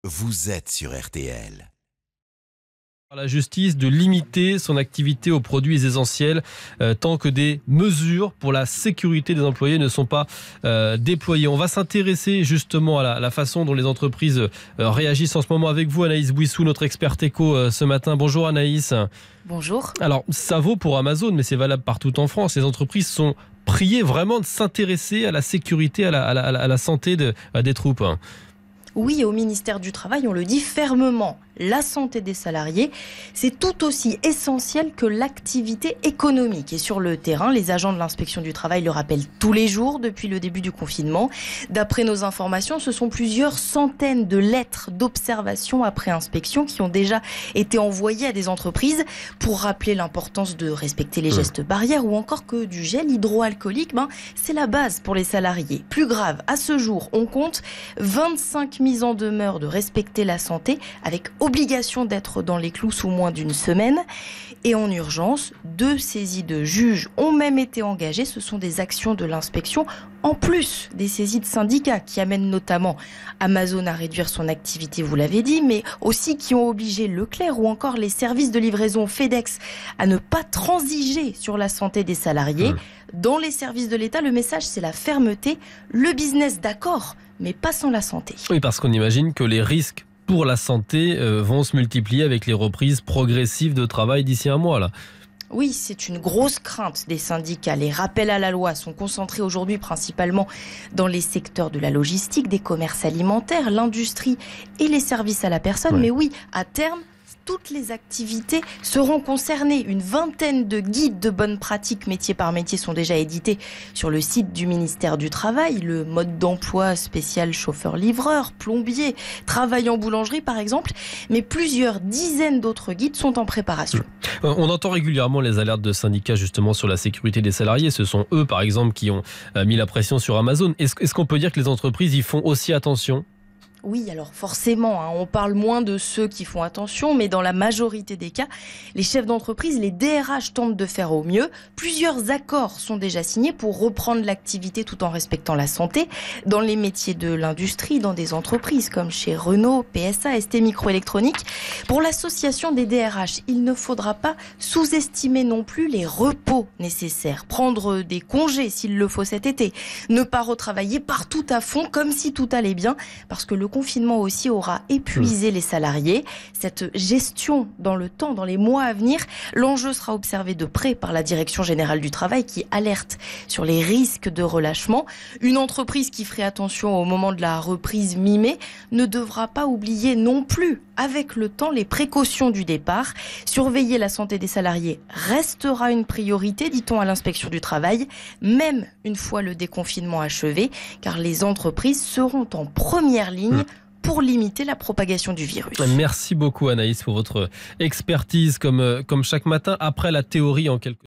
Vous êtes sur RTL. La justice de limiter son activité aux produits essentiels tant que des mesures pour la sécurité des employés ne sont pas déployées. On va s'intéresser justement à la façon dont les entreprises réagissent en ce moment avec vous, Anaïs Bouissou, notre experte éco ce matin. Bonjour Anaïs. Bonjour. Alors ça vaut pour Amazon, mais c'est valable partout en France. Les entreprises sont priées vraiment de s'intéresser à la sécurité, à la santé des troupes. Oui, au ministère du Travail, on le dit fermement. La santé des salariés, c'est tout aussi essentiel que l'activité économique. Et sur le terrain, les agents de l'inspection du travail le rappellent tous les jours depuis le début du confinement. D'après nos informations, ce sont plusieurs centaines de lettres d'observation après inspection qui ont déjà été envoyées à des entreprises pour rappeler l'importance de respecter les gestes barrières ou encore que du gel hydroalcoolique, c'est la base pour les salariés. Plus grave, à ce jour, on compte 25 mises en demeure de respecter la santé avec obligation d'être dans les clous sous moins d'une semaine. Et en urgence, 2 saisies de juges ont même été engagées. Ce sont des actions de l'inspection, en plus des saisies de syndicats qui amènent notamment Amazon à réduire son activité, vous l'avez dit, mais aussi qui ont obligé Leclerc ou encore les services de livraison FedEx à ne pas transiger sur la santé des salariés. Dans les services de l'État, le message, c'est la fermeté, le business, d'accord, mais pas sans la santé. Oui, parce qu'on imagine que les risques pour la santé vont se multiplier avec les reprises progressives de travail d'ici un mois, là. Oui, c'est une grosse crainte des syndicats. Les rappels à la loi sont concentrés aujourd'hui principalement dans les secteurs de la logistique, des commerces alimentaires, l'industrie et les services à la personne. Ouais. Mais oui, à terme, toutes les activités seront concernées. Une vingtaine de guides de bonnes pratiques métier par métier sont déjà édités sur le site du ministère du Travail. Le mode d'emploi spécial chauffeur-livreur, plombier, travail en boulangerie par exemple. Mais plusieurs dizaines d'autres guides sont en préparation. On entend régulièrement les alertes de syndicats justement sur la sécurité des salariés. Ce sont eux par exemple qui ont mis la pression sur Amazon. Est-ce qu'on peut dire que les entreprises y font aussi attention ? Oui, alors forcément, on parle moins de ceux qui font attention, mais dans la majorité des cas, les chefs d'entreprise, les DRH tentent de faire au mieux. Plusieurs accords sont déjà signés pour reprendre l'activité tout en respectant la santé. Dans les métiers de l'industrie, dans des entreprises comme chez Renault, PSA, ST Microélectronique. Pour l'association des DRH, il ne faudra pas sous-estimer non plus les repos nécessaires. Prendre des congés s'il le faut cet été. Ne pas retravailler partout à fond comme si tout allait bien, parce que le confinement aussi aura épuisé les salariés. Cette gestion dans le temps, dans les mois à venir, l'enjeu sera observé de près par la Direction générale du travail qui alerte sur les risques de relâchement. Une entreprise qui ferait attention au moment de la reprise mi-mai ne devra pas oublier non plus avec le temps les précautions du départ. Surveiller la santé des salariés restera une priorité, dit-on à l'inspection du travail, même une fois le déconfinement achevé, car les entreprises seront en première ligne pour limiter la propagation du virus. Merci beaucoup Anaïs pour votre expertise comme chaque matin après la théorie en quelque